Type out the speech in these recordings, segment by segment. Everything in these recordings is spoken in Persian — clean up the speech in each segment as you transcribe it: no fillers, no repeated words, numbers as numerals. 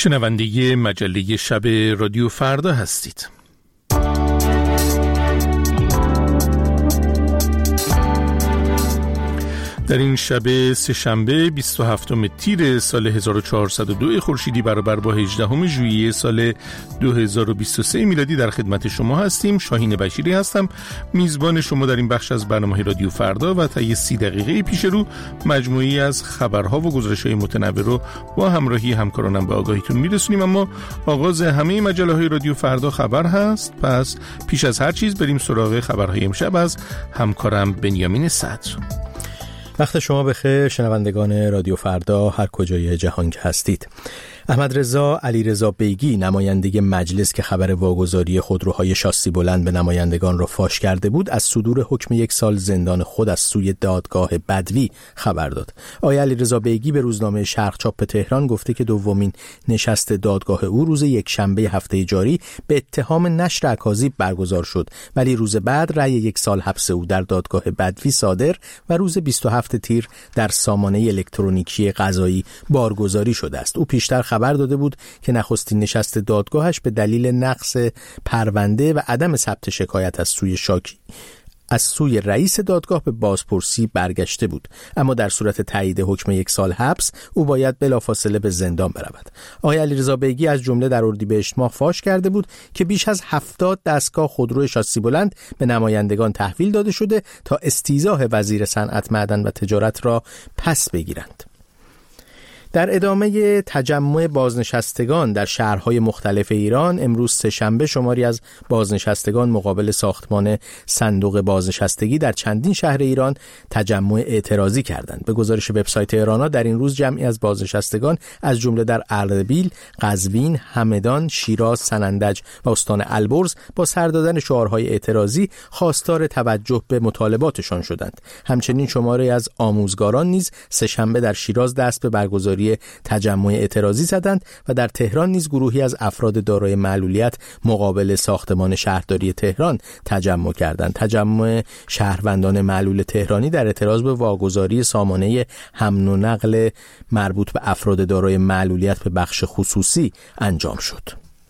شنونده مجله شب رادیو فردا هستید. در این شب سه‌شنبه 27 تیر سال 1402 خورشیدی برابر با 18 ژوئیه سال 2023 میلادی در خدمت شما هستیم. شاهین بشیری هستم، میزبان شما در این بخش از برنامه رادیو فردا و تا 30 دقیقه پیش رو مجموعی از خبرها و گزارش‌های متنوع رو با همراهی همکارانم به آگاهیتون میرسونیم. اما آغاز همه مجله‌های رادیو فردا خبر هست، پس پیش از هر چیز بریم سراغ خبرهای امشب از همکارم بنیامین صدر. وقت شما بخیر شنوندگان رادیو فردا هر کجای جهان که هستید. احمد رضا علیرضا بیگی نماینده مجلس که خبر واگذاری خودروهای شاسی بلند به نمایندگان را فاش کرده بود از صدور حکم 1 سال زندان خود از سوی دادگاه بدوی خبر داد. آقای علیرضا بیگی به روزنامه شرق چاپ تهران گفته که دومین نشست دادگاه او روز یکشنبه هفته جاری به اتهام نشر اکاذیب برگزار شد، ولی روز بعد رأی 1 سال حبس او در دادگاه بدوی صادر و روز 27 تیر در سامانه الکترونیکی قضایی بارگذاری شده است. او پیشتر خبر داده بود که نخستین نشست دادگاهش به دلیل نقص پرونده و عدم ثبت شکایت از سوی رئیس دادگاه به بازپرسی برگشته بود، اما در صورت تایید حکم 1 سال حبس او باید بلافاصله به زندان برود. آقای علیرضا بیگی از جمله در اردیبهشت ماه فاش کرده بود که بیش از 70 دستگاه خودرو شاسی بلند به نمایندگان تحویل داده شده تا استیضاح وزیر صنعت، معدن و تجارت را پس بگیرند. در ادامه تجمع بازنشستگان در شهرهای مختلف ایران، امروز سه‌شنبه شماری از بازنشستگان مقابل ساختمان صندوق بازنشستگی در چندین شهر ایران تجمع اعتراضی کردند. به گزارش وبسایت ایرانا در این روز جمعی از بازنشستگان از جمله در اردبیل، قزوین، همدان، شیراز، سنندج و استان البرز با سر دادن شعارهای اعتراضی خواستار توجه به مطالباتشان شدند. همچنین شماری از آموزگاران نیز سه‌شنبه در شیراز دست به برگزاری تجمع اعتراضی زدند و در تهران نیز گروهی از افراد دارای معلولیت مقابل ساختمان شهرداری تهران تجمع کردند. تجمع شهروندان معلول تهرانی در اعتراض به واگذاری سامانه حمل و نقل مربوط به افراد دارای معلولیت به بخش خصوصی انجام شد.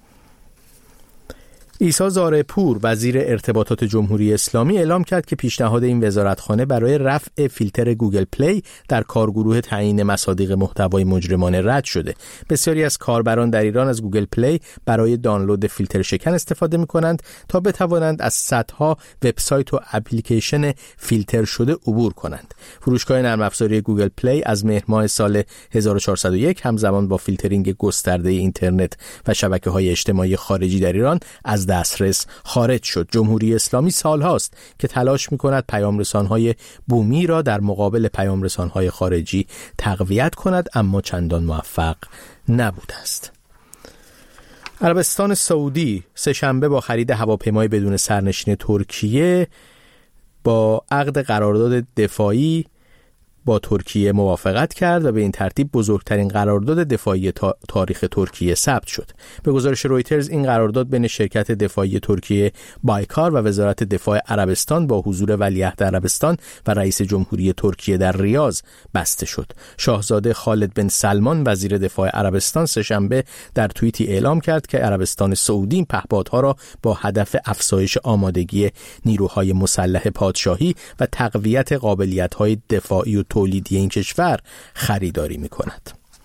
عیسی زارعپور وزیر ارتباطات جمهوری اسلامی اعلام کرد که پیشنهاد این وزارتخانه برای رفع فیلتر گوگل پلی در کارگروه تعیین مصادیق محتوای مجرمانه رد شده. بسیاری از کاربران در ایران از گوگل پلی برای دانلود فیلتر شکن استفاده می‌کنند تا بتوانند از صدها وبسایت و اپلیکیشن فیلتر شده عبور کنند. فروشگاه نرم افزاری گوگل پلی از مهر ماه سال 1401 همزمان با فیلترینگ گسترده اینترنت و شبکه‌های اجتماعی خارجی در ایران از دسترس خارج شد. جمهوری اسلامی سالهاست که تلاش می‌کند پیام‌رسان‌های بومی را در مقابل پیام‌رسان‌های خارجی تقویت کند، اما چندان موفق نبوده است. عربستان سعودی سه‌شنبه با خرید هواپیمای بدون سرنشین ترکیه با عقد قرارداد دفاعی با ترکیه موافقت کرد و به این ترتیب بزرگترین قرارداد دفاعی تاریخ ترکیه ثبت شد. به گزارش رویترز این قرارداد بین شرکت دفاعی ترکیه بایکار و وزارت دفاع عربستان با حضور ولیعهد عربستان و رئیس جمهوری ترکیه در ریاض بسته شد. شاهزاده خالد بن سلمان وزیر دفاع عربستان سه‌شنبه در توییتی اعلام کرد که عربستان سعودی این پهپادها را با هدف افزایش آمادگی نیروهای مسلح پادشاهی و تقویت قابلیت‌های دفاعی و تولیدی این کشور خریداری می‌کند.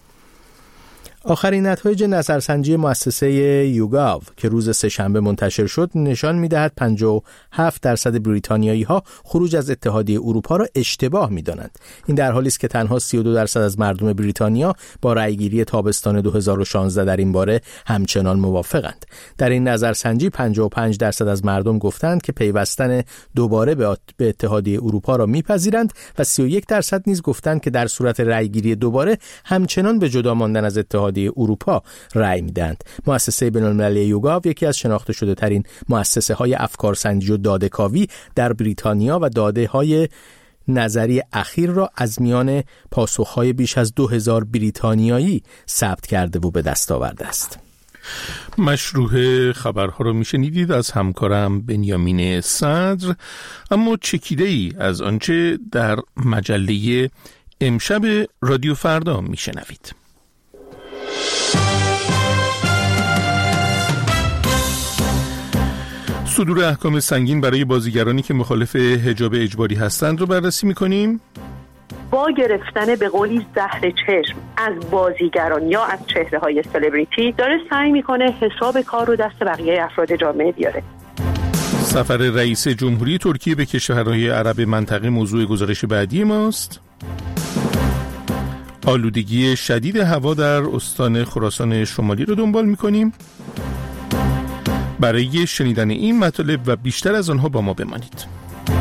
آخرین نتایج نظرسنجی مؤسسه یوگاو که روز سه‌شنبه منتشر شد نشان می‌دهد 57% بریتانیایی‌ها خروج از اتحادیه اروپا را اشتباه می‌دانند. این در حالی است که تنها 32% از مردم بریتانیا با رأیگیری تابستان 2016 در این باره همچنان موافقند. در این نظرسنجی 55% از مردم گفتند که پیوستن دوباره به اتحادیه اروپا را می‌پذیرند و 31% نیز گفتند که در صورت رأیگیری دوباره همچنان به جدا ماندن از اتحادیه اروپا رأی میدهند. مؤسسه بین‌المللی یوگاو یکی از شناخته شده ترین مؤسسه‌های افکارسنجی و داده‌کاوی در بریتانیا و داده‌های نظری اخیر را از میان پاسخ‌های بیش از 2000 بریتانیایی ثبت کرده و به دست آورده است. مشروح خبرها رو میشنیدید از همکارم بنیامین صدر. اما چکیده‌ای از آنچه در مجله امشب رادیو فردا میشنوید. صدور احکام سنگین برای بازیگرانی که مخالف حجاب اجباری هستند رو بررسی می‌کنیم. با گرفتن به قولی زهر چشم از بازیگران یا از چهره‌های سلبریتی داره سعی میکنه حساب کار رو دست بقیه افراد جامعه بیاره. سفر رئیس جمهوری ترکیه به کشورهای عرب منطقه موضوع گزارش بعدی ماست. آلودگی شدید هوا در استان خراسان شمالی رو دنبال میکنیم. برای شنیدن این مطالب و بیشتر از آنها با ما بمانید.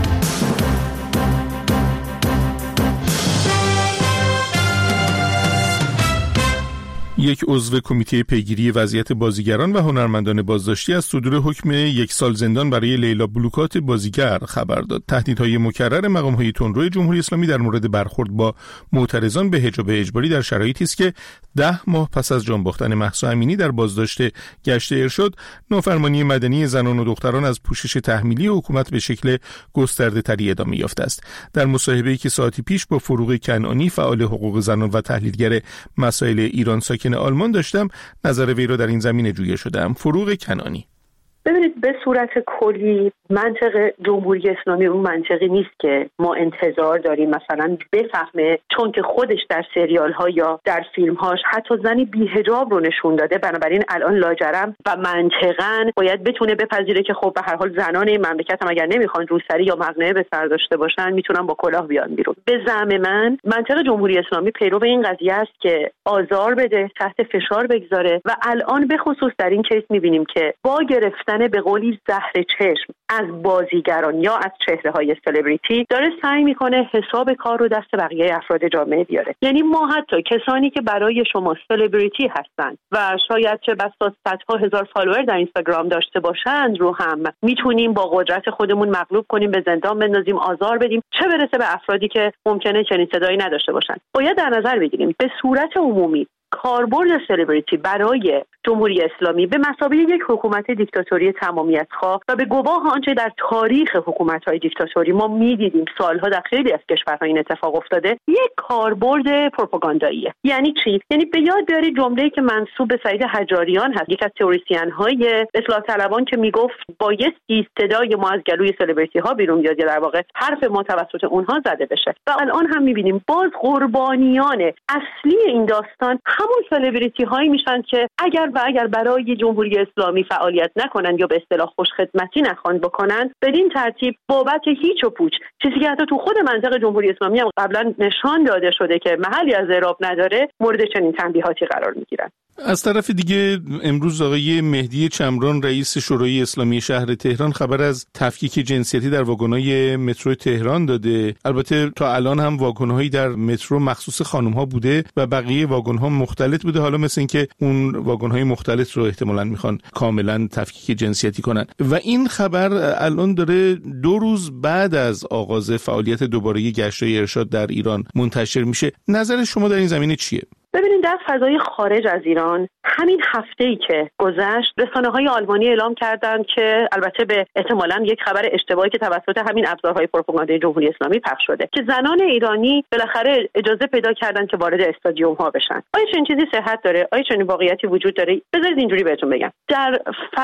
یک عضو کمیته پیگیری وضعیت بازیگران و هنرمندان بازداشتی از صدور حکم 1 سال زندان برای لیلا بلوکات بازیگر خبر داد. تهدیدهای مکرر مقام‌های تندرو جمهوری اسلامی در مورد برخورد با معترضان به حجاب اجباری در شرایطی است که 10 ماه پس از جان باختن مهسا امینی در بازداشت گشت ارشاد، نافرمانی مدنی زنان و دختران از پوشش تحمیلی حکومت به شکل گسترده‌تری ادامه یافته است. در مصاحبه‌ای که ساعتی پیش با فروغ کنعانی فعال حقوق زنان و تحلیلگر مسائل ایران ساکن آلمان داشتم، نظر وی را در این زمینه جویا شدم. فروغ کنعانی: ببینید، به صورت کلی منطق جمهوری اسلامی اون منطقی نیست که ما انتظار داریم مثلا بفهمه، چون که خودش در سریال ها یا در فیلم هاش حتی زنی بی حجاب رو نشون داده، بنابراین الان لاجرم و منطقاً باید بتونه بپذیره که خب به هر حال زنان این مملکت هم اگر نمیخوان روسری یا مقنعه به سر داشته باشن میتونن با کلاه بیان بیرون. به زعم من منطق جمهوری اسلامی پیرو این قضیه است که آزار بده، تحت فشار بگذاره و الان به خصوص در این کیس میبینیم که با گرفتن به قولی زهر چشم از بازیگران یا از چهره‌های سلبریتی داره سعی میکنه حساب کار رو دست بقیه افراد جامعه بیاره. یعنی ما حتی کسانی که برای شما سلبریتی هستند و شاید چه بسا صدها هزار فالوور در اینستاگرام داشته باشند رو هم میتونیم با قدرت خودمون مغلوب کنیم، به زندان بندازیم، آزار بدیم، چه برسه به افرادی که ممکنه چنین صدایی نداشته باشند. باید در نظر بگیریم به صورت عمومی کاربرد سلبریتی برای جمهوری اسلامی به مثابه یک حکومت دیکتاتوری تمامیت‌خواه و به گواه آنچه در تاریخ حکومت‌های دیکتاتوری ما می‌دیدیم سالها در خیلی از کشورها این اتفاق افتاده، یک کاربرد پروپاگانداییه. یعنی چی؟ یعنی به یاد بیارید جمله‌ای که منسوب به سعید حجاریان هست، یک از تئوریسین‌های اصلاح طلبان، که میگفت بایستی صدای ما از گلوی سلبریتی‌ها بیرون بیاد یا در واقع حرف ما توسط اونها زده بشه. و الان هم می‌بینیم باز قربانیان اصلی این داستان همون سلبریتی‌هایی میشن که اگر برای جمهوری اسلامی فعالیت نکنن یا به اصطلاح خوشخدمتی نخوان بکنن، بدین ترتیب بابت هیچ و پوچ، چیزی که حتی تو خود منطق جمهوری اسلامی هم قبلا نشان داده شده که محلی از اعراب نداره، مورد چنین تنبیهاتی قرار میگیرن. از طرف دیگه امروز آقای مهدی چمران رئیس شورای اسلامی شهر تهران خبر از تفکیک جنسیتی در واگن‌های مترو تهران داده. البته تا الان هم واگن‌هایی در مترو مخصوص خانم‌ها بوده و بقیه واگن‌ها مختلط بوده. حالا مثل این که اون واگن‌های مختلط رو احتمالاً میخوان کاملاً تفکیک جنسیتی کنن و این خبر الان داره 2 روز بعد از آغاز فعالیت دوباره گشت‌های ارشاد در ایران منتشر میشه. نظر شما در این زمینه چیه؟ ببینید، در فضای خارج از ایران همین هفته‌ای که گذشت رسانه‌های آلمانی اعلام کردند که البته به احتمالاً یک خبر اشتباهی که توسط همین ابزارهای پروپاگاندای جمهوری اسلامی پخش شده که زنان ایرانی بالاخره اجازه پیدا کردن که وارد استادیوم‌ها بشن. آیا چنین چیزی صحت داره؟ آیا چنین واقعیتی وجود داره؟ بذارید اینجوری بهتون بگم. در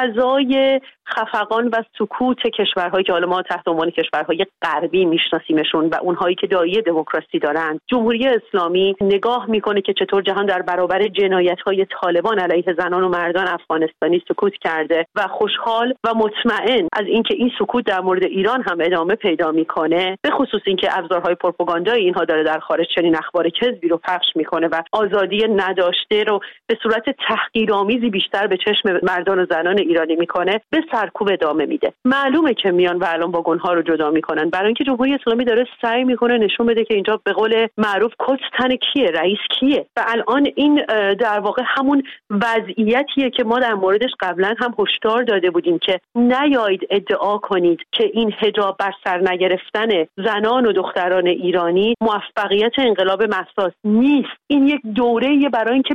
فضای خفقان و سکوت کشورهایی که حالا ما تحت عنوان کشورهای غربی میشناسیمشون و اونهایی که داعی دموکراسی دارن، جمهوری اسلامی نگاه میکنه که چطور جهان در برابر جنایت‌های طالبان علیه زنان و مردان افغانستانی سکوت کرده و خوشحال و مطمئن از اینکه این سکوت در مورد ایران هم ادامه پیدا میکنه، به خصوص اینکه ابزارهای پروپاگاندای اینها داره در خارج چنین اخبار کذبی رو پخش میکنه و آزادی نداشته رو به صورت تحقیرآمیزی بیشتر به چشم مردان و زنان ایرانی میکنه، به سرکوب ادامه میده. معلومه که میان و الان واگن‌ها رو جدا میکنن، برای اینکه جمهوری اسلامی داره سعی میکنه نشون بده که اینجا به قول معروف کت تن کیه، رئیس کیه. و الان این در واقع همون وضعیتیه که ما در موردش قبلا هم هشدار داده بودیم که نیایید ادعا کنید که این حجاب بر سر نگرفتن زنان و دختران ایرانی موفقیت انقلاب مهسا نیست. این یک دوره‌ایه برای اینکه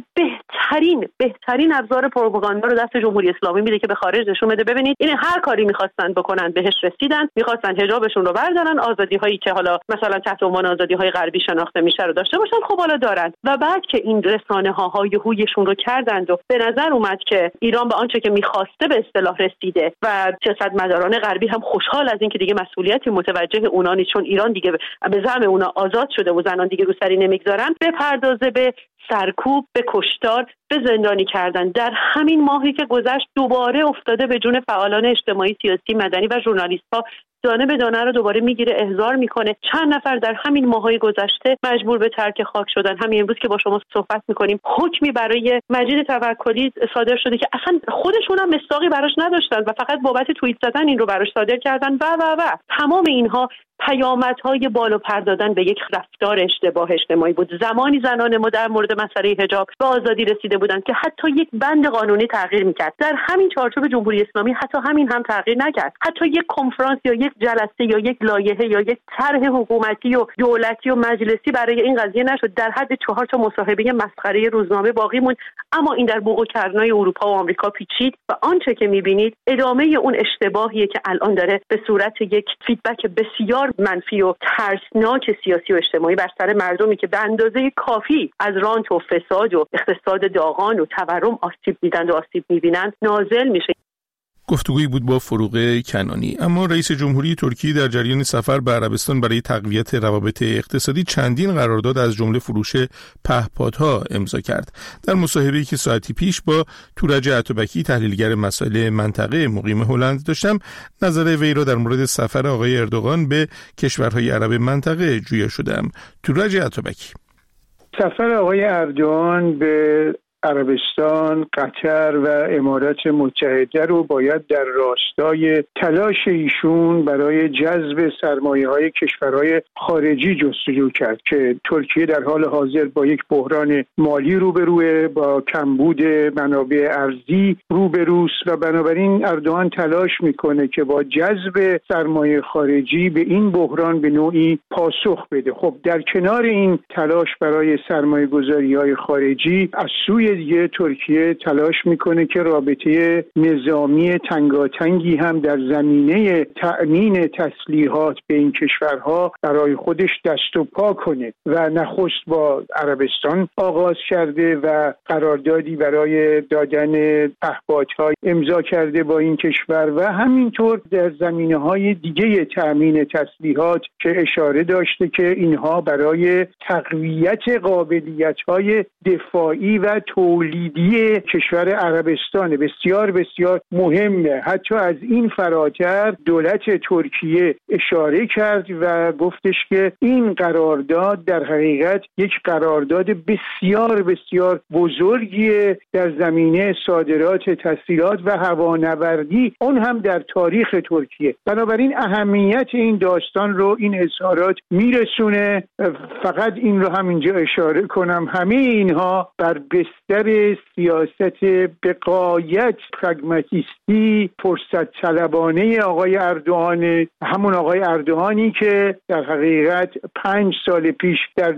بهترین ابزار پروپاگاندا رو دست جمهوری اسلامی میده که به خارج نشون بده ببینید این هر کاری می‌خواستن بکنن بهش رسیدن، می‌خواستن حجابشون رو بردارن، آزادی‌هایی که حالا مثلا تحت عنوان آزادی‌های غربی شناخته میشه رو داشته باشن، خب حالا دارن. و بعد که این رسانه‌ها یهویشون رو کردند و به نظر اومد که ایران به آنچه که می‌خواسته به اصطلاح رسیده و سیاستمداران غربی هم خوشحال از اینکه دیگه مسئولیتی متوجه اونا نیست، چون ایران دیگه به زعم اونا آزاد شده و زنان دیگه رو سری نمیگذارن، بپردازه به سرکوب، به کشتار، به زندانی کردن. در همین ماهی که گذشت دوباره افتاده به جون فعالان اجتماعی، سیاسی، مدنی و ژورنالیست‌ها، دانه به دانه رو دوباره میگیره، احضار میکنه. چند نفر در همین ماهای گذشته مجبور به ترک خاک شدن. همین امروز که با شما صحبت میکنیم حکمی برای مجید توکلی صادر شده که اصلا خودشون هم مصداقی براش نداشتن و فقط بابت توییت زدن این رو براش صادر کردن و تمام اینها پیامدهای بالا پر دادن به یک رفتار اشتباه اجتماعی بود. زمانی زنان ما در مورد مسئله حجاب به آزادی رسیده بودند که حتی یک بند قانونی تغییر میکرد. در همین چارچوب جمهوری اسلامی حتی همین هم تغییر نکرد. حتی یک کنفرانس یا یک جلسه یا یک لایحه یا یک طرح حکومتی و دولتی و مجلسی برای این قضیه نشد. در حد 4 مصاحبه مسخره روزنامه باقی موند. اما این در بوق و کرنای اروپا و آمریکا پیچید و آنچه که میبینید ادامه اون اشتباهیه که الان داره به صورت یک فیدبک بسیار منفی و ترسناک سیاسی و اجتماعی بر سر مردمی که به اندازه کافی از رانت و فساد و اقتصاد داغان و تورم آسیب دیدند و آسیب می‌بینند نازل میشه. گفتگویی بود با فروغ کنانی. اما رئیس جمهوری ترکیه در جریان سفر به عربستان برای تقویت روابط اقتصادی چندین قرارداد از جمله فروش پهپادها امضا کرد. در مصاحبه‌ای که ساعتی پیش با تورج اتابکی تحلیلگر مسائل منطقه مقیم هلند داشتم، نظر وی را در مورد سفر آقای اردوغان به کشورهای عرب منطقه جویا شدم. تورج اتابکی: سفر آقای اردوغان به عربستان، قطر و امارات متحده رو باید در راستای تلاش ایشون برای جذب سرمایه‌های کشورهای خارجی جستجو کرد که ترکیه در حال حاضر با یک بحران مالی روبروه، با کمبود منابع ارزی روبروست و بنابراین اردوغان تلاش میکنه که با جذب سرمایه خارجی به این بحران به نوعی پاسخ بده. خب در کنار این تلاش برای سرمایه گذاری‌های خارجی، از سوی دیگه ترکیه تلاش میکنه که رابطه نظامی تنگاتنگی هم در زمینه تأمین تسلیحات به این کشورها برای خودش دست و پا کنه و نخست با عربستان آغاز کرده و قراردادی برای دادن پهپادها امضا کرده با این کشور و همینطور در زمینه‌های دیگه تأمین تسلیحات که اشاره داشته که اینها برای تقویت قابلیت‌های دفاعی و تولیدی کشور عربستان بسیار بسیار مهمه. حتی از این فراتر دولت ترکیه اشاره کرد و گفتش که این قرارداد در حقیقت یک قرارداد بسیار بسیار بزرگیه در زمینه صادرات تسلیحات و هوانوردی، اون هم در تاریخ ترکیه. بنابراین اهمیت این داستان رو این اظهارات میرسونه. فقط این رو هم اینجا اشاره کنم، همه اینها بر بستر سیاست بقایت پراگماتیستی، فرصت طلبانه آقای اردوغان، همون آقای اردوغانی که در حقیقت 5 سال پیش در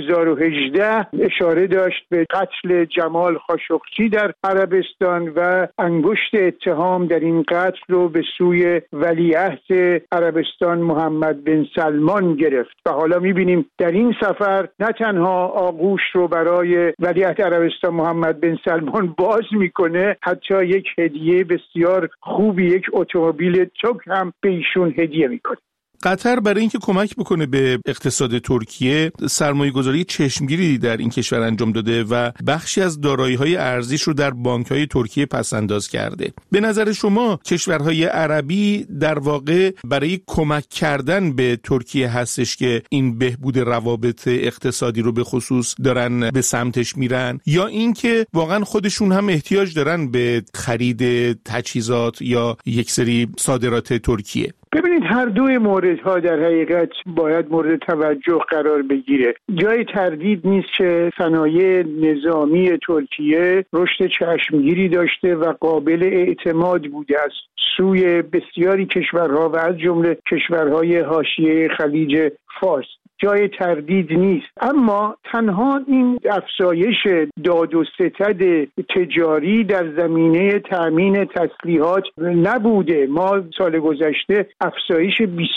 2018 اشاره داشت به قتل جمال خاشقچی در عربستان و انگشت اتهام در این قتل رو به سوی ولیعهد عربستان محمد بن سلمان گرفت و حالا می‌بینیم در این سفر نه تنها آغوش رو برای ولیعهد عربستان محمد بن سلمان باز میکنه، حتی یک هدیه بسیار خوبی، یک اتومبیل چوک هم به ایشون هدیه میکنه. قطر برای اینکه کمک بکنه به اقتصاد ترکیه سرمایه‌گذاری چشمگیری در این کشور انجام داده و بخشی از دارایی‌های ارزیش رو در بانک‌های ترکیه پس‌انداز کرده. به نظر شما کشورهای عربی در واقع برای کمک کردن به ترکیه هستش که این بهبود روابط اقتصادی رو به خصوص دارن به سمتش میرن، یا اینکه واقعا خودشون هم احتیاج دارن به خرید تجهیزات یا یک سری صادرات ترکیه؟ ببینید هر دوی موردها در حقیقت باید مورد توجه قرار بگیره. جای تردید نیست که صنایع نظامی ترکیه رشد چشمگیری داشته و قابل اعتماد بوده است سوی بسیاری کشورها و از جمله کشورهای حاشیه خلیج فارس، جای تردید نیست. اما تنها این افزایش داد و ستد تجاری در زمینه تأمین تسلیحات نبوده. ما سال گذشته افزایش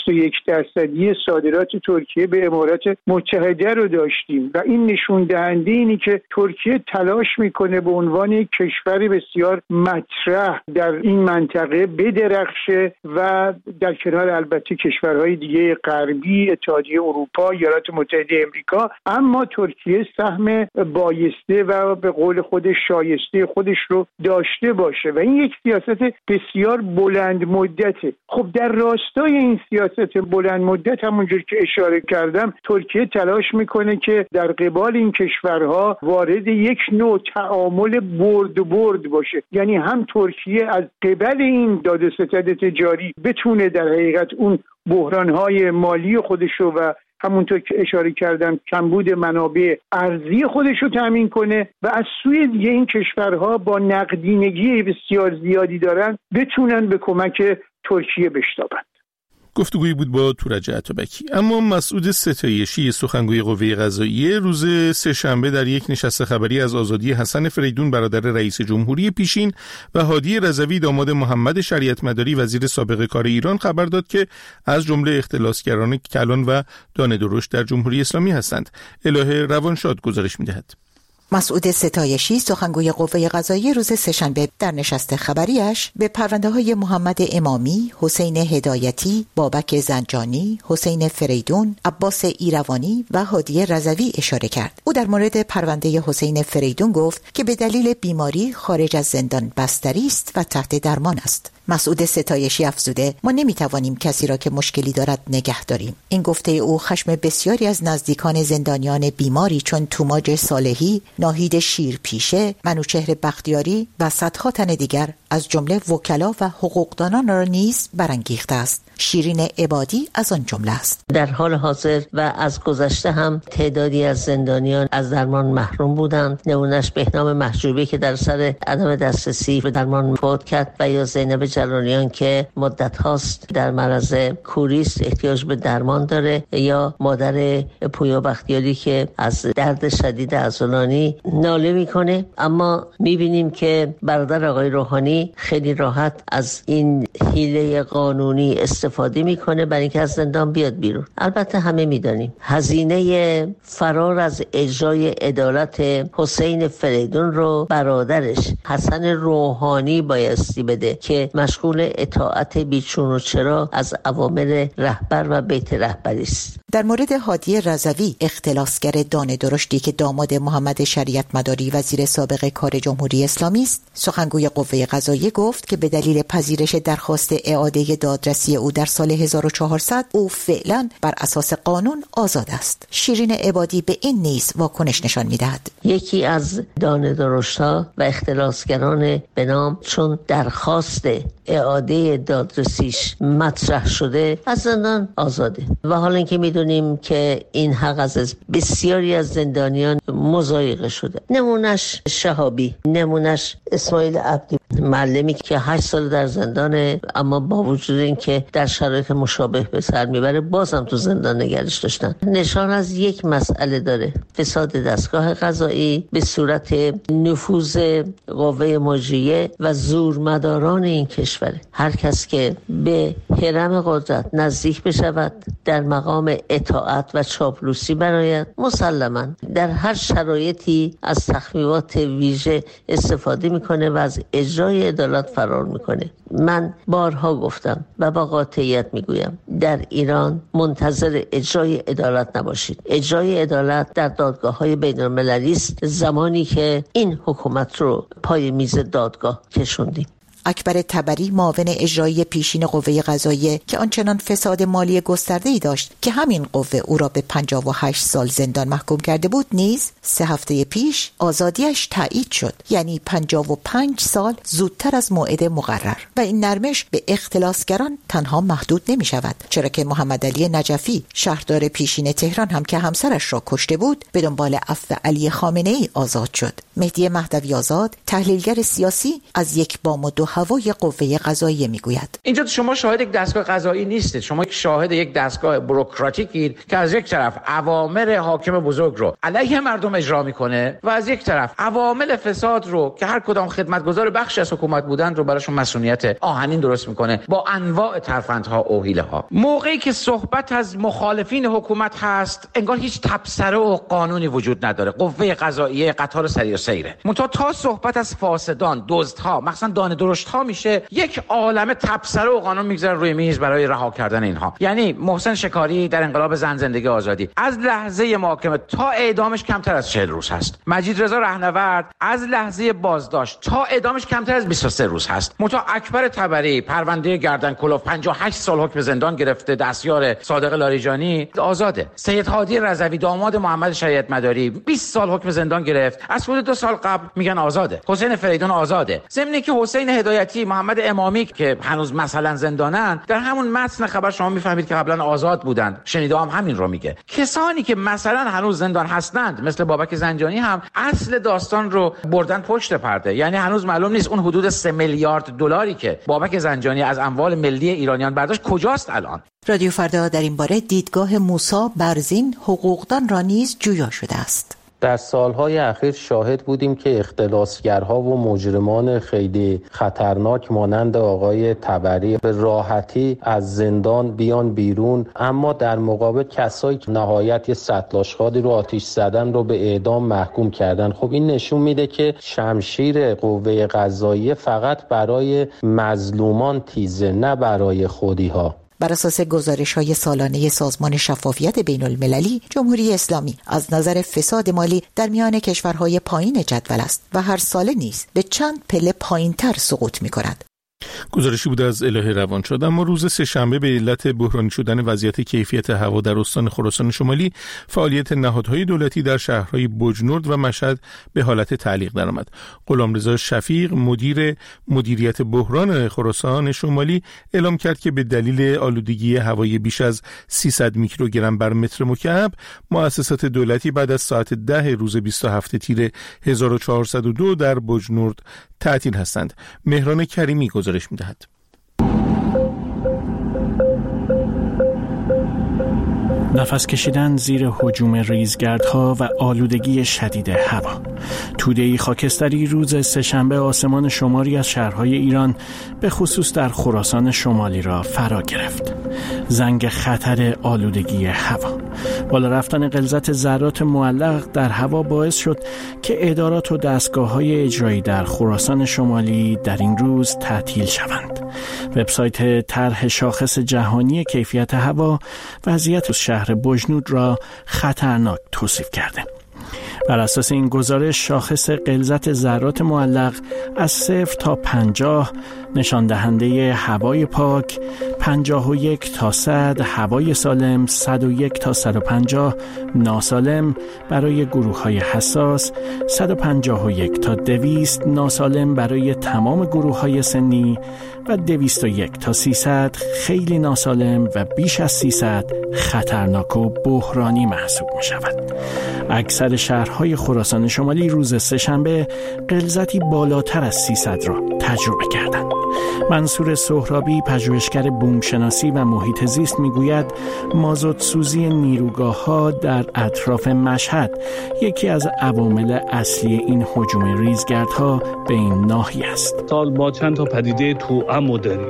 21% صادرات ترکیه به امارات متحده رو داشتیم و این نشون دهنده اینی که ترکیه تلاش میکنه به عنوان یک کشور بسیار مطرح در این منطقه بدرخشه و در کنار البته کشورهای دیگه غربی، اتحادیه اروپا، ایالات متحده امریکا، اما ترکیه سهم بایسته و به قول خودش شایسته خودش رو داشته باشه و این یک سیاست بسیار بلند مدته. خب در راستای این سیاست بلند مدت همونجور که اشاره کردم ترکیه تلاش میکنه که در قبال این کشورها وارد یک نوع تعامل برد باشه، یعنی هم ترکیه از قبل این داد و ستد تجاری بتونه در حقیقت اون بحرانهای مالی خودشو و همونطور که اشاره کردم کمبود منابع ارزی خودش رو تامین کنه و از سوی دیگه این کشورها با نقدینگی بسیار زیادی دارن بتونن به کمک ترکیه بشتابند. گفتگویی بود با تورج عطابکی. اما مسعود ستایشی سخنگوی قوه قضاییه روز سه‌شنبه در یک نشست خبری از آزادی حسن فریدون برادر رئیس جمهوری پیشین و هادی رضوی داماد محمد شریعت مداری وزیر سابق کار ایران خبر داد که از جمله اختلاسگران کلان و دانه درشت در جمهوری اسلامی هستند. الهه روانشاد گزارش می‌دهد. مسعود ستایشی سخنگوی قوه قضاییه روز سه‌شنبه در نشست خبریش به پرونده‌های محمد امامی، حسین هدایتی، بابک زنجانی، حسین فریدون، عباس ایروانی و هادی رضوی اشاره کرد. او در مورد پرونده حسین فریدون گفت که به دلیل بیماری خارج از زندان بستری است و تحت درمان است. مسعود ستایشی افزوده ما نمیتوانیم کسی را که مشکلی دارد نگه داریم. این گفته او خشم بسیاری از نزدیکان زندانیان بیماری چون توماج صالحی، ناهید شیرپیشه، منوچهر بختیاری و صدها تن دیگر از جمله وکلا و حقوقدانان را نیز برانگیخته است. شیرین عبادی از آن جمله است. در حال حاضر و از گذشته هم تعدادی از زندانیان از درمان محروم بودند. نمونهش بهنام محجوبی که در سر عدم دسترسی به درمان فوت کرد و یا زینب جلانیان که مدت هاست در معرض کوریست، احتیاج به درمان داره، یا مادر پویا بختیاری که از درد شدید عضلانی ناله میکنه. اما میبینیم که برادر آقای روحانی خیلی راحت از این حیله قانونی استفاده میکنه برای اینکه از زندان بیاد بیرون. البته همه میدانیم هزینه فرار از اجرای عدالت حسین فریدون رو برادرش حسن روحانی بایستی بده که مشغول اطاعت بیچون و چرا از اوامر رهبر و بیت رهبری است. در مورد هادی رضوی اختلاسگر دانه درشتی که داماد محمد شریعت مداری وزیر سابق کار جمهوری اسلامی است، سخنگوی قوه قضاییه گفت که به دلیل پذیرش درخواست اعاده دادرسی او در سال 1400 او فعلا بر اساس قانون آزاد است. شیرین عبادی به این نیز واکنش نشان می‌دهد. یکی از دانه درشت‌ها و اختلاسگران به نام چون درخواست اعاده دادرسیش مطرح شده از زندان آزاده و حالا اینکه میدونیم که این حق از بسیاری از زندانیان مضایقه شده. نمونش شهابی، نمونش اسماعیل عبدی، معلمی که 8 سال در زندانه اما با وجود اینکه در شرایط مشابه به سر میبره بازم تو زندان نگرش داشتن. نشان از یک مسئله داره، فساد دستگاه قضایی به صورت نفوذ قوه مجریه و زورمداران این کشوره. هر کس که به هرم قدرت نزدیک بشود در مقام اطاعت و چاپلوسی برآید، مسلماً در هر شرایطی از تخفیفات ویژه استفاده میکنه و از اجرای عدالت فرار میکنه. من بارها گفتم و با قاطعیت میگویم در ایران منتظر اجرای عدالت نباشید. اجرای عدالت در دادگاه‌های بین‌المللی است زمانی که این حکومت رو پای میز دادگاه کشوندیم. اکبر طبری معاون اجرایی پیشین قوه قضاییه که آنچنان فساد مالی گسترده‌ای داشت که همین قوه او را به 58 سال زندان محکوم کرده بود نیز 3 هفته پیش آزادیش تایید شد، یعنی 55 سال زودتر از موعد مقرر. و این نرمش به اختلاسگران تنها محدود نمی شود، چرا که محمد علی نجفی شهردار پیشین تهران هم که همسرش را کشته بود به دنبال عفو علی خامنه‌ای آزاد شد. مهدی مهدوی آزاد تحلیلگر سیاسی از یک بام و 2 هوای قوه قضاییه میگوید. اینجا شما شاهد یک دستگاه قضایی نیستید، شما شاهد یک دستگاه بوروکراتیکید که از یک طرف اوامر حاکم بزرگ رو علیه مردم اجرا میکنه و از یک طرف عوامل فساد رو که هر کدام خدمتگزار بخشی از حکومت بودن رو براشون مسئولیت آهنین درست میکنه با انواع ترفندها و حیله ها. موقعی که صحبت از مخالفین حکومت هست انگار هیچ تبصره و قانونی وجود نداره، قوه قضاییه قطار سری و سیره. منتها تا صحبت از فاسدان، دزدها، مثلا دانه درشت‌ها میشه، یک عالمه تبصره و قانون میگذاره روی میز برای رها کردن اینها. یعنی محسن شکاری در انقلاب زن زندگی آزادی از لحظه محاکمه تا اعدامش کمتر از 40 روز هست. مجید رضا رهنورد از لحظه بازداشت تا اعدامش کمتر از 23 روز هست. منتها اکبر طبری پرونده گردن کلوف 58 سال حکم زندان گرفته، دستیار صادق لاریجانی آزاده. سید هادی رضوی داماد محمد شریعت مداری 20 سال حکم زندان گرفت، از حدود 2 سال قبل میگن آزاده. حسین فریدون آزاده. ضمن که حسین هدایتی، محمد امامی که هنوز مثلا زندانن، در همون متن خبر شما میفهمید که قبلا آزاد بودند. شنیده هم همین رو میگه. کسانی که مثلا هنوز زندان هستند مثل بابک زنجانی هم اصل داستان رو بردن پشت پرده. یعنی هنوز معلوم نیست اون حدود 3 میلیارد دلاری که بابک زنجانی از اموال ملی ایرانیان برداشت کجاست الان. رادیو فردا در این باره دیدگاه موسی برزین حقوقدان را نیز جویا شده است. در سالهای اخیر شاهد بودیم که اختلاسگرها و مجرمان خیلی خطرناک مانند آقای طبری به راحتی از زندان بیان بیرون، اما در مقابل کسایی که نهایت سطل‌آشغالی رو آتش زدن رو به اعدام محکوم کردن. خب این نشون میده که شمشیر قوه قضاییه فقط برای مظلومان تیزه، نه برای خودی‌ها. بر اساس گزارش‌های سالانه سازمان شفافیت بین‌المللی، جمهوری اسلامی از نظر فساد مالی در میان کشورهای پایین جدول است و هر ساله نیز به چند پله پایین‌تر سقوط می‌کند. گزارشی بود از الهه روانشاد. اما روز سه‌شنبه به علت بحرانی شدن وضعیت کیفیت هوا در استان خراسان شمالی، فعالیت نهادهای دولتی در شهرهای بجنورد و مشهد به حالت تعلیق درآمد. غلامرضا شفیق، مدیریت بحران خراسان شمالی، اعلام کرد که به دلیل آلودگی هوایی بیش از 300 میکروگرم بر متر مکعب، مؤسسات دولتی بعد از ساعت 10 روز 27 تیر 1402 در بجنورد تعطیل هستند. مهران کریمی گزارش می‌دهد. نفس کشیدن زیر هجوم ریزگردها و آلودگی شدید هوا. توده‌ای خاکستری روز سه‌شنبه آسمان شماری از شهرهای ایران به خصوص در خراسان شمالی را فرا گرفت. زنگ خطر آلودگی هوا. بالا رفتن غلظت ذرات معلق در هوا باعث شد که ادارات و دستگاه‌های اجرایی در خراسان شمالی در این روز تعطیل شوند. وبسایت طرح شاخص جهانی کیفیت هوا وضعیت شهر بجنورد را خطرناک توصیف کرده. بر اساس این گزارش، شاخص غلظت ذرات معلق از 0 تا 50 نشان دهنده هوای پاک، 51 تا 100 هوای سالم، 101 تا 150 ناسالم برای گروه‌های حساس، 151 تا 200 ناسالم برای تمام گروه‌های سنی و 201 تا 300 خیلی ناسالم و بیش از 300 خطرناک و بحرانی محسوب می شود. اکثر شهرهای خراسان شمالی روز سه‌شنبه غلظتی بالاتر از 300 را تجربه کردند. منصور سهرابی، پژوهشگر بومشناسی و محیط زیست، میگوید مازوت سوزی نیروگاه‌ها در اطراف مشهد یکی از عوامل اصلی این هجوم ریزگردها به این ناحیه است. سال ما چند تا پدیده توأم داریم.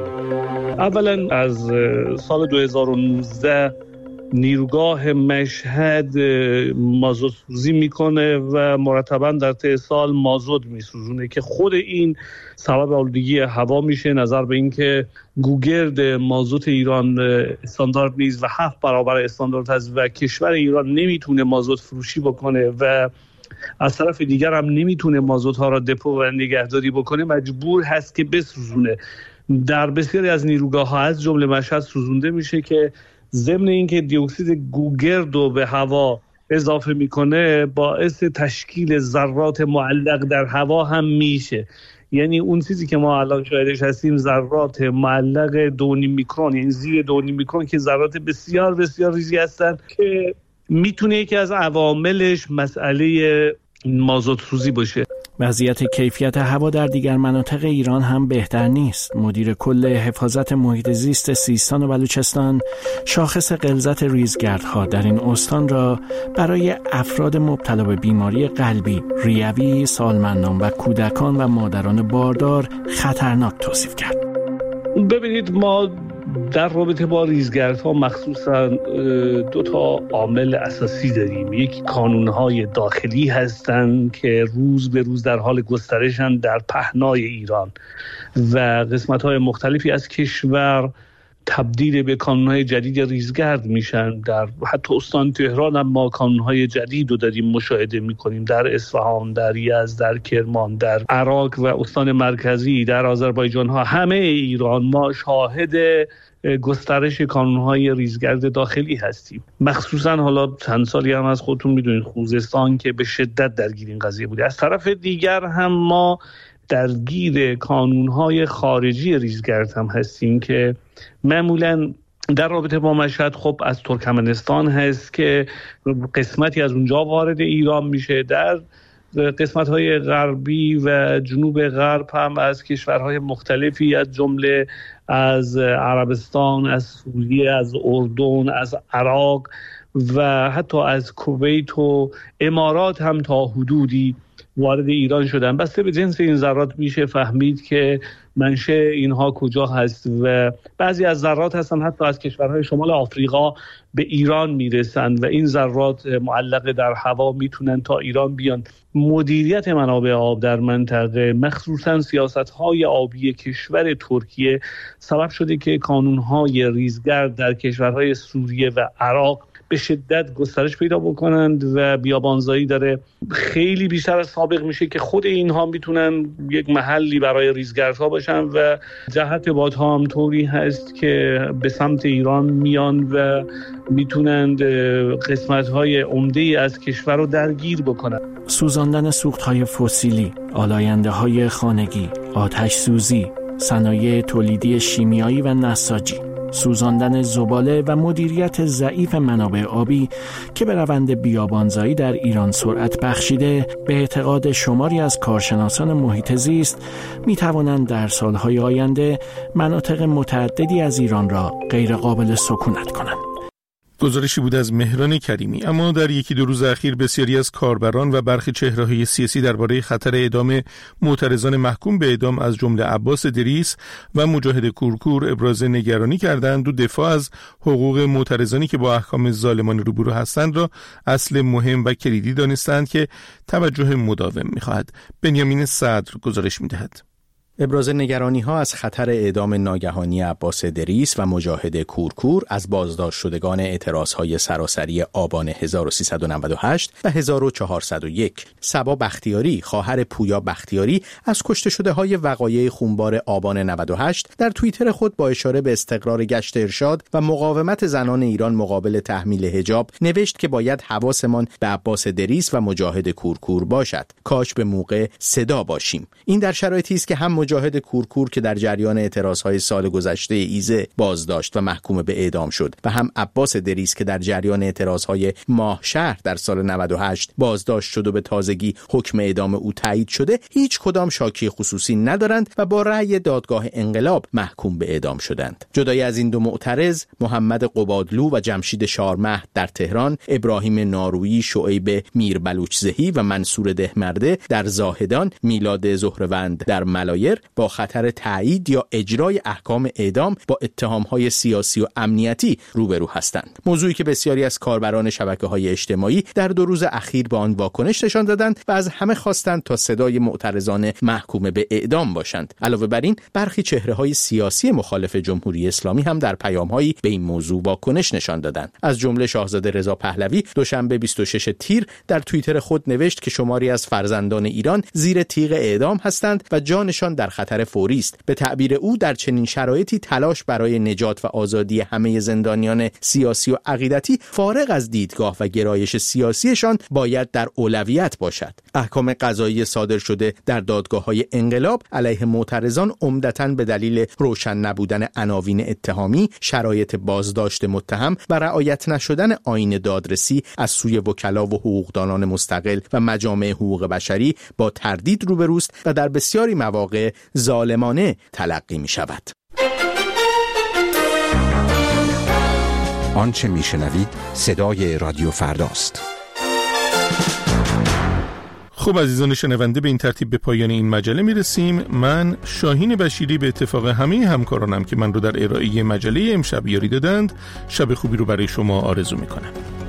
اولا از سال 2019 نیروگاه مشهد مازوت سوزی میکنه و مرتبا در طی سال مازوت میسوزونه که خود این سبب آلودگی هوا میشه، نظر به این که گوگرد مازوت ایران استاندارد نیست و 7 برابر استاندارد هست و کشور ایران نمیتونه مازوت فروشی بکنه و از طرف دیگر هم نمیتونه مازوت ها را دپو و نگهداری بکنه، مجبور هست که بسوزونه. در بسیاری از نیروگاه ها از جمله مشهد سوزونده میشه که ضمن اینکه دی اکسید گوگرد رو به هوا اضافه میکنه، باعث تشکیل ذرات معلق در هوا هم میشه. یعنی اون چیزی که ما الان شاهدش هستیم ذرات معلق 2.5 میکرون، یعنی زیر 2.5 میکرون که ذرات بسیار بسیار ریزی هستن که میتونه یکی از عواملش مسئله مازوت سوزی باشه. وضعیت کیفیت هوا در دیگر مناطق ایران هم بهتر نیست. مدیر کل حفاظت محیط زیست سیستان و بلوچستان شاخص غلظت ریزگردها در این استان را برای افراد مبتلا به بیماری قلبی، ریوی، سالمندان و کودکان و مادران باردار خطرناک توصیف کرد. ببینید، ما در رابطه با ریزگردها مخصوصا 2 تا عامل اساسی داریم. یکی کانونهای داخلی هستند که روز به روز در حال گسترشن در پهنای ایران و قسمت‌های مختلفی از کشور تبدیل به کانونهای جدید ریزگرد میشن. در حتی استان تهران هم ما کانونهای جدید رو داریم مشاهده میکنیم، در اصفهان، در یزد، در کرمان، در عراق و استان مرکزی، در آذربایجان ها، همه ایران ما شاهد گسترش کانونهای ریزگرد داخلی هستیم. مخصوصا حالا چند سالی هم از خودتون میدونید خوزستان که به شدت درگیر این قضیه بوده. از طرف دیگر هم ما درگیر کانونهای خارجی ریزگرد هم هستیم که معمولاً در رابطه با مشهد خب از ترکمنستان هست که قسمتی از اونجا وارد ایران میشه. در قسمت‌های غربی و جنوب غرب هم از کشورهای مختلفی از جمله از عربستان، از سوریه، از اردن، از عراق و حتی از کویت و امارات هم تا حدودی وارد ایران شدن. بسته به جنس این ذرات میشه فهمید که منشأ اینها کجا هست و بعضی از ذرات هستن حتی از کشورهای شمال آفریقا به ایران میرسند و این ذرات معلق در هوا میتونن تا ایران بیان. مدیریت منابع آب در منطقه، مخصوصا سیاست‌های آبی کشور ترکیه، سبب شده که کانون‌های ریزگرد در کشورهای سوریه و عراق به شدت گسترش پیدا بکنند و بیابانزایی داره خیلی بیشتر از سابق میشه که خود اینها میتونن یک محلی برای ریزگردها باشن و جهت بادها هم طوری هست که به سمت ایران میان و میتونند قسمت‌های عمده‌ای از کشور رو درگیر بکنن. سوزاندن سوخت‌های فسیلی، آلاینده‌های خانگی، آتش سوزی، صنایع تولیدی شیمیایی و نساجی، سوزاندن زباله و مدیریت ضعیف منابع آبی که به روند بیابانزایی در ایران سرعت بخشیده، به اعتقاد شماری از کارشناسان محیط زیست می توانند در سالهای آینده مناطق متعددی از ایران را غیر قابل سکونت کنند. گزارشی بود از مهران کریمی. اما در 1-2 روز اخیر بسیاری از کاربران و برخی چهره‌های سیاسی درباره خطر اعدام معترضان محکوم به اعدام از جمله عباس دریس و مجاهد کورکور ابراز نگرانی کردند و دفاع از حقوق معترضانی که با احکام ظالمانه روبرو هستند را اصل مهم و کلیدی دانستند که توجه مداوم می‌خواهد. بنیامین صدر گزارش می‌دهد. ابراز نگرانی‌ها از خطر اعدام ناگهانی عباس دریس و مجاهد کورکور از بازداشت شدگان اعتراض‌های سراسری آبان 1398 و 1401. صبا بختیاری، خواهر پویا بختیاری، از کشته شده‌های وقایع خونبار آبان 98 در توییتر خود با اشاره به استقرار گشت ارشاد و مقاومت زنان ایران مقابل تحمیل حجاب نوشت که باید حواسمان به عباس دریس و مجاهد کورکور باشد. کاش به موقع صدا باشیم. این در شرایطی است که هم مجاهد کورکور که در جریان اعتراضهای سال گذشته ایزه بازداشت و محکوم به اعدام شد و هم عباس دریس که در جریان اعتراضهای ماه شهر در سال 98 بازداشت شد و به تازگی حکم اعدام او تایید شده، هیچ کدام شاکی خصوصی ندارند و با رأی دادگاه انقلاب محکوم به اعدام شدند. جدای از این 2 معترض، محمد قبادلو و جمشید شارمهد در تهران، ابراهیم نارویی، شعیب میربلوچزهی و منصور دهمرده در زاهدان، میلاد زهروند در ملایر با خطر تایید یا اجرای احکام اعدام با اتهام‌های سیاسی و امنیتی روبرو هستند. موضوعی که بسیاری از کاربران شبکه‌های اجتماعی در 2 روز اخیر به آن واکنش نشان دادند و از همه خواستند تا صدای معترضان محکوم به اعدام باشند. علاوه بر این، برخی چهره‌های سیاسی مخالف جمهوری اسلامی هم در پیام‌هایی به این موضوع واکنش نشان دادند. از جمله شاهزاده رضا پهلوی دوشنبه 26 تیر در توییتر خود نوشت که شماری از فرزندان ایران زیر تیغ اعدام هستند و جانشان در خطر فوری است. به تعبیر او در چنین شرایطی تلاش برای نجات و آزادی همه زندانیان سیاسی و عقیدتی فارغ از دیدگاه و گرایش سیاسیشان باید در اولویت باشد. احکام قضایی صادر شده در دادگاه‌های انقلاب علیه معترضان عمدتاً به دلیل روشن نبودن عناوین اتهامی، شرایط بازداشت متهم و رعایت نشدن آیین دادرسی از سوی وکلا و حقوقدانان مستقل و مجامع حقوق بشری با تردید روبروست و در بسیاری مواقع ظالمانه تلقی می شود. آنچه میشنوید صدای رادیو فرداست. خب عزیزان شنونده، به این ترتیب به پایان این مجله میرسیم. من شاهین بشیری به اتفاق همه همکارانم که من رو در ارائه مجله امشب یاری دادند، شب خوبی رو برای شما آرزو میکنم.